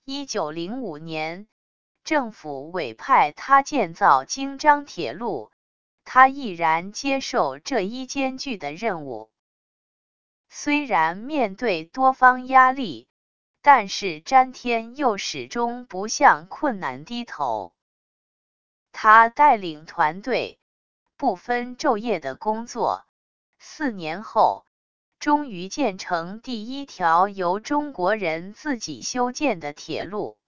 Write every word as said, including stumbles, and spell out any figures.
一九零五年，政府委派他建造京张铁路，他毅然接受这一艰巨的任务。虽然面对多方压力，但是詹天佑始终不向困难低头。他带领团队，不分昼夜的工作，四年后，终于建成第一条由中国人自己修建的铁路。